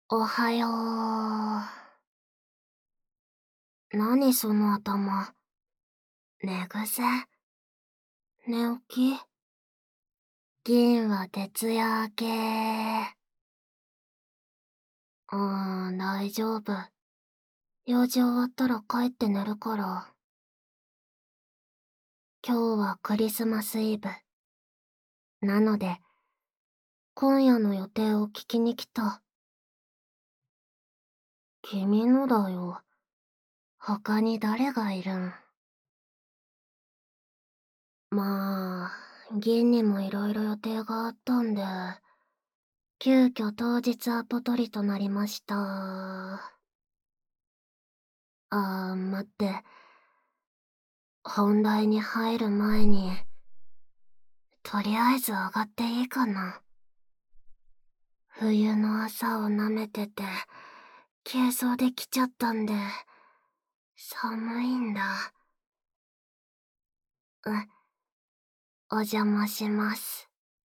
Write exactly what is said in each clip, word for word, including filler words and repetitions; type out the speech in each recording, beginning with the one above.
おはよう。何その頭。寝癖？寝起き？銀は徹夜明け。うーん、大丈夫。用事終わったら帰って寝るから。今日はクリスマスイブ。なので、今夜の予定を聞きに来た。君のだよ。他に誰がいるん？まあ、銀にも色々予定があったんで、急遽当日アポ取りとなりました。あー、待って。本題に入る前に、とりあえず上がっていいかな。冬の朝を舐めてて、軽装で来ちゃったんで、寒いんだ。う、お邪魔します。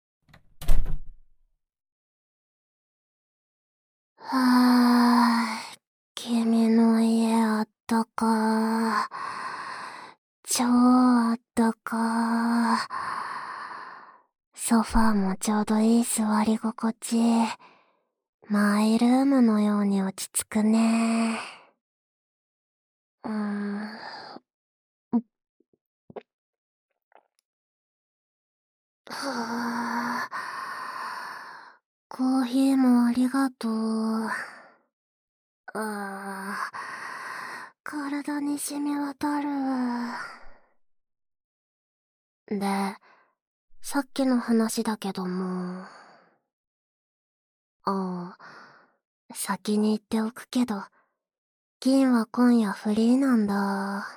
はぁ、君の家あったかー。超あったかー。ソファーもちょうどいい座り心地。マイルームのように落ち着くねー。うーん。はぁ。コーヒーもありがとう。あー、体に染み渡る。で、さっきの話だけども。ああ、先に言っておくけど、銀は今夜フリーなんだ。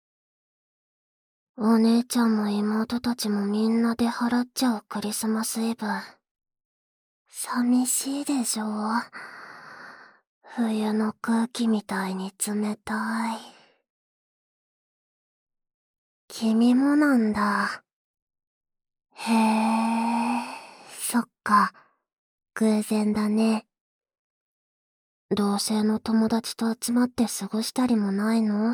お姉ちゃんも妹たちもみんな出払っちゃうクリスマスイブ。寂しいでしょ？冬の空気みたいに冷たい。君もなんだ。へえ、そっか。偶然だね。同性の友達と集まって過ごしたりもないの？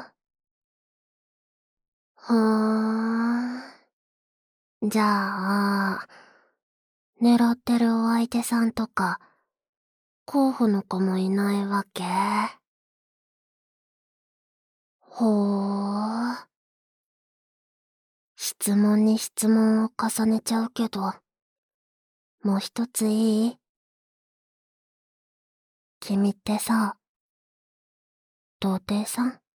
ふーん。じゃあ、狙ってるお相手さんとか、候補の子もいないわけ？ほー。質問に質問を重ねちゃうけど、もう一ついい？君ってさ、童貞さん？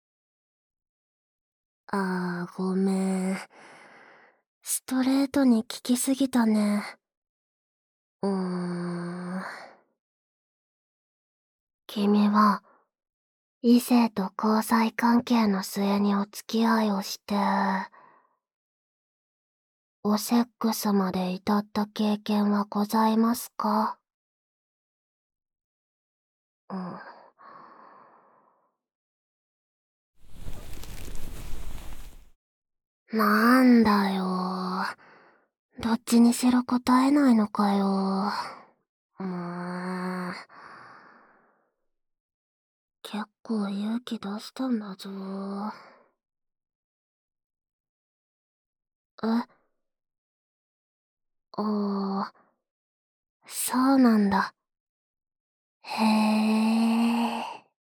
あー、ごめん。ストレートに聞きすぎたね。うーん。君は、異性と交際関係の末にお付き合いをして、おセックスまで至った経験はございますか？うん。なんだよ。どっちにしろ答えないのかよ。うーん。結構勇気出したんだぞ。え？ああ、そうなんだ。へえ。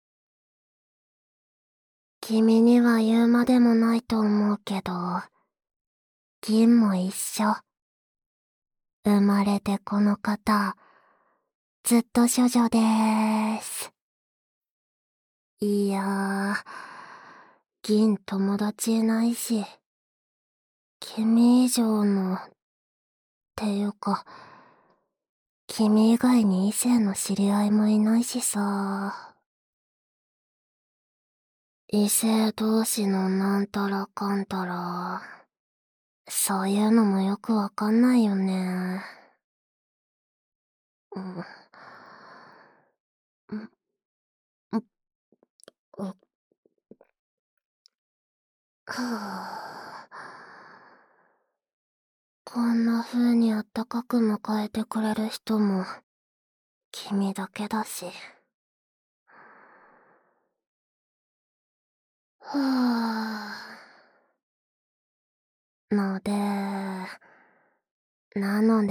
君には言うまでもないと思うけど、銀も一緒。生まれてこの方、ずっと処女でーす。いやー、銀友達いないし、君以上の、っていうか、君以外に異性の知り合いもいないしさ。異性同士のなんたらかんたら、そういうのもよくわかんないよね。うん。ん、ん、う、はぁ。こんな風にあったかく迎えてくれる人も、君だけだし。 ふぅ。ので、なの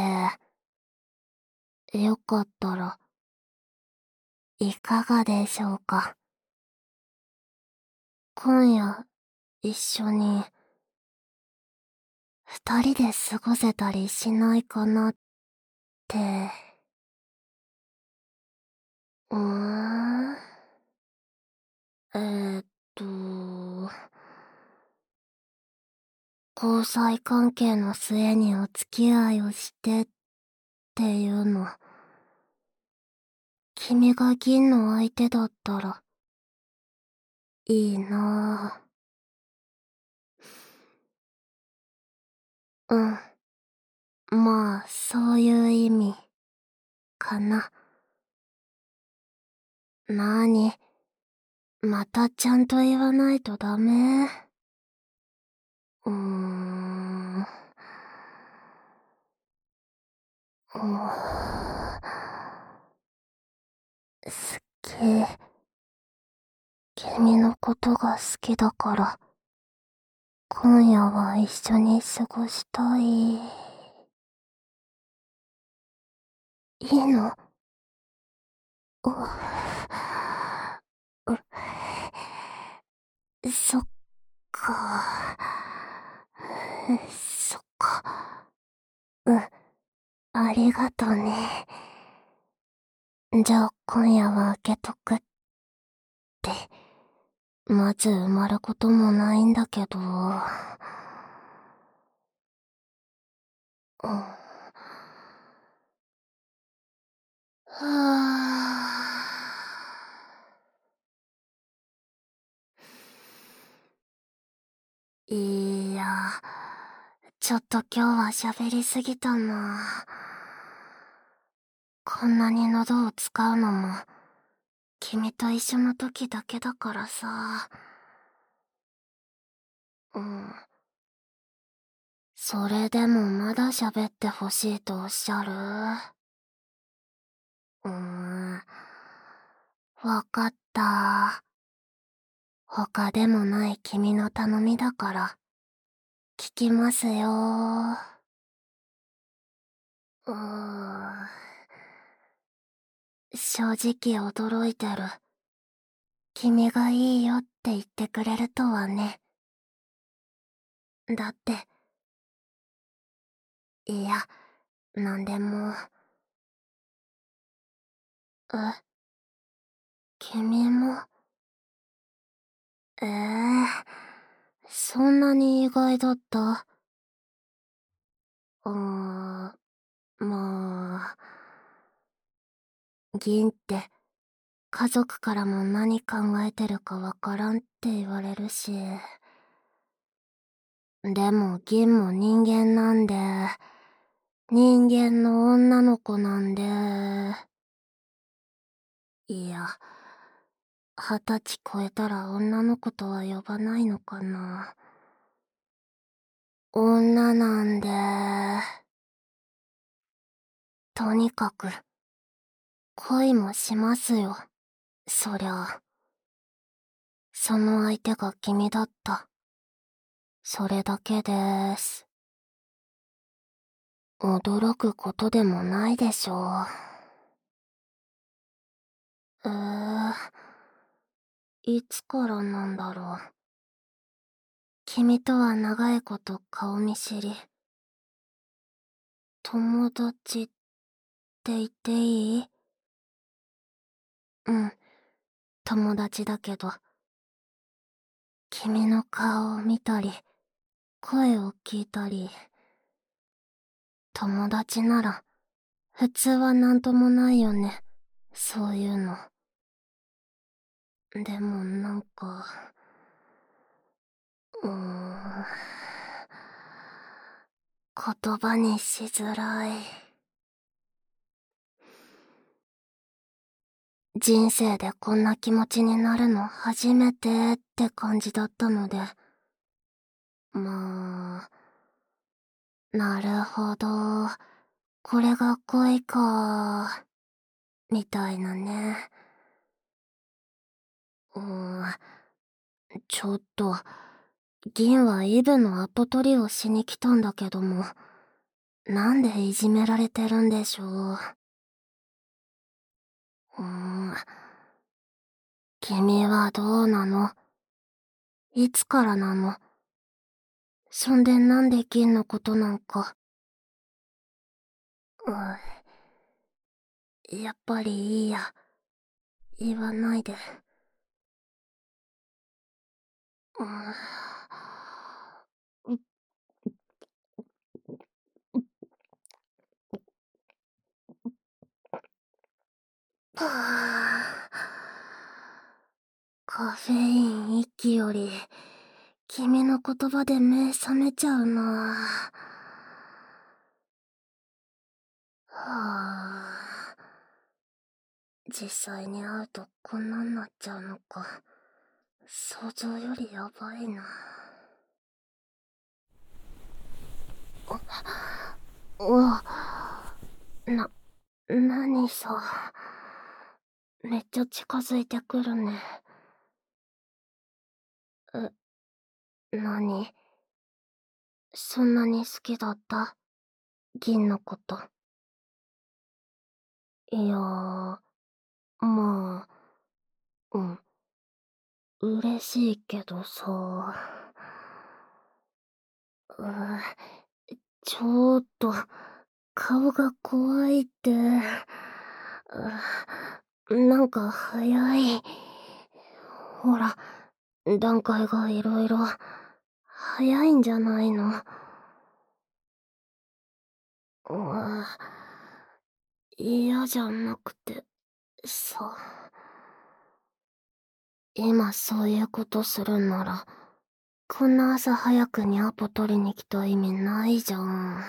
で、よかったら、いかがでしょうか。今夜、一緒に、二人で過ごせたりしないかなって。うーん。えーっと、交際関係の末にお付き合いをしてっていうの。君が銀の相手だったら、いいなぁ。うん。まあ、そういう意味、かな。なーに、またちゃんと言わないとダメ？うーん。うー好き。君のことが好きだから、今夜は一緒に過ごしたい。いいの？う、う、そっか。そっか。うん、ありがとね。じゃあ今夜は開けとくって。まず埋まることもないんだけど。うん。はぁ。いや、ちょっと今日は喋りすぎたな。こんなに喉を使うのも、君と一緒の時だけだからさ。うん。それでもまだ喋ってほしいとおっしゃる？うーん。わかった。他でもない君の頼みだから、聞きますよー。うーん。正直驚いてる。君がいいよって言ってくれるとはね。だって、いや、なんでも。え、君も。ええー、そんなに意外だった？うーん、まあ、銀って家族からも何考えてるかわからんって言われるし。でも銀も人間なんで、人間の女の子なんで、いや、二十歳超えたら女の子とは呼ばないのかな。女なんで、とにかく、恋もしますよ。そりゃ。その相手が君だった。それだけでーす。驚くことでもないでしょう。えー、いつからなんだろう。君とは長いこと顔見知り。友達って言っていい？うん、友達だけど、君の顔を見たり、声を聞いたり、友達なら、普通はなんともないよね、そういうの。でもなんか、うーん、言葉にしづらい。人生でこんな気持ちになるの初めてって感じだったので。まあ、なるほど。これが恋か。みたいなね。うーん。 ちょっと、銀はイブのアポ取りをしに来たんだけども、なんでいじめられてるんでしょう。うーん。君はどうなの？いつからなの？そんでなんで銀のことなんか。うん。やっぱりいいや。言わないで。うん。はぁ。カフェイン一気より、君の言葉で目覚めちゃうな。はぁ。実際に会うとこんなんなっちゃうのか。想像よりやばいな。うわ、な、なにさ。めっちゃ近づいてくるね。え、なに？そんなに好きだった？銀のこと。いやー、まあ、うん。嬉しいけどさ。うー、ちょっと、顔が怖いって。うなんか早い。ほら、段階がいろいろ、早いんじゃないの？うわ、嫌じゃなくて、さ。今そういうことするんなら、こんな朝早くにアポ取りに来た意味ないじゃん。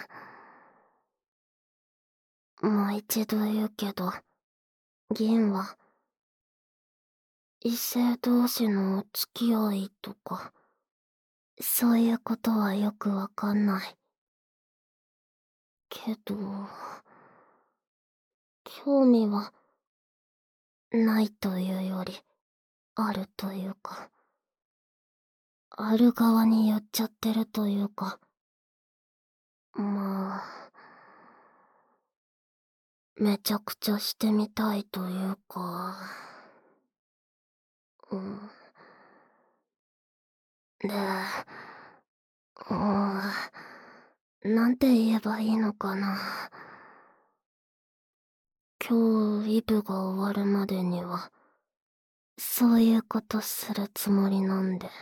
もう一度言うけど、銀は、異性同士のお付き合いとか、そういうことはよくわかんない。けど、興味は、ないというより、あるというか、ある側に寄っちゃってるというか、まあ、めちゃくちゃしてみたいというか、うん。で、うん、なんて言えばいいのかな。今日イブが終わるまでには、そういうことするつもりなんで。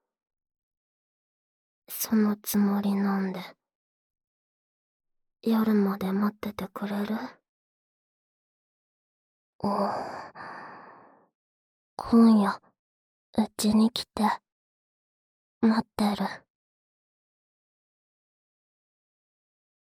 そのつもりなんで。夜まで待っててくれる？うん。今夜、うちに来て、待ってる。